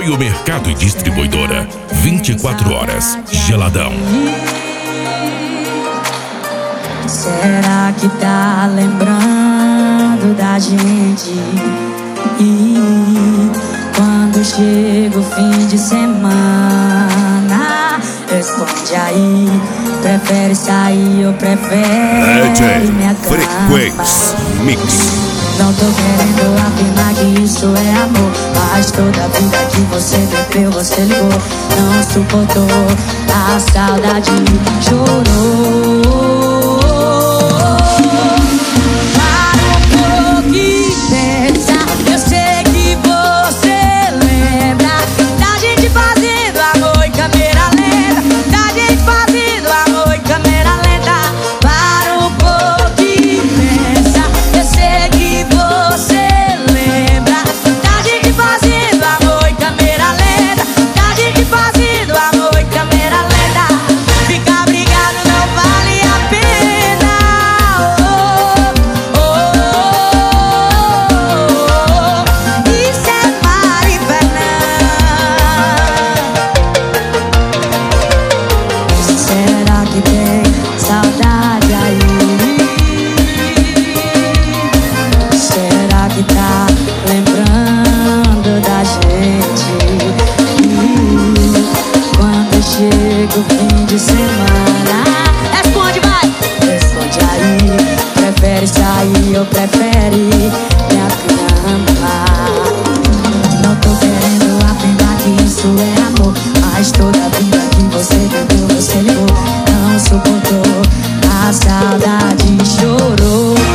Apoio Mercado e Distribuidora. 24 horas. Geladão. Será que tá lembrando da gente? E quando chega o fim de semana, responde aí. Prefere sair ou prefere minha cama? Frequência Mix. Não tô querendo afirmar que isso é amor, mas toda vida que você bebeu, você ligou. Não suportou, a saudade chorou. Para um pouco e pensa, eu sei que você lembra da gente fazendo amor em câmera lenta, da gente fazendo amor em câmera lenta. Para um pouco e pensa, eu sei que você lembra da gente fazendo amor em câmera lenta, da gente fazendo amor em câmera lenta. Ficar brigado não vale a pena. Isso é Mari Fernandes. Será que tem saudade aí? Será que tá lembrando da gente? Quando chega o fim de semana, responde, vai! Responde aí. Prefere sair ou prefere minha cama? Não tô querendo afirmar que isso é amor, mas toda vida que você bebeu, você ligou. Não suportou, a saudade chorou.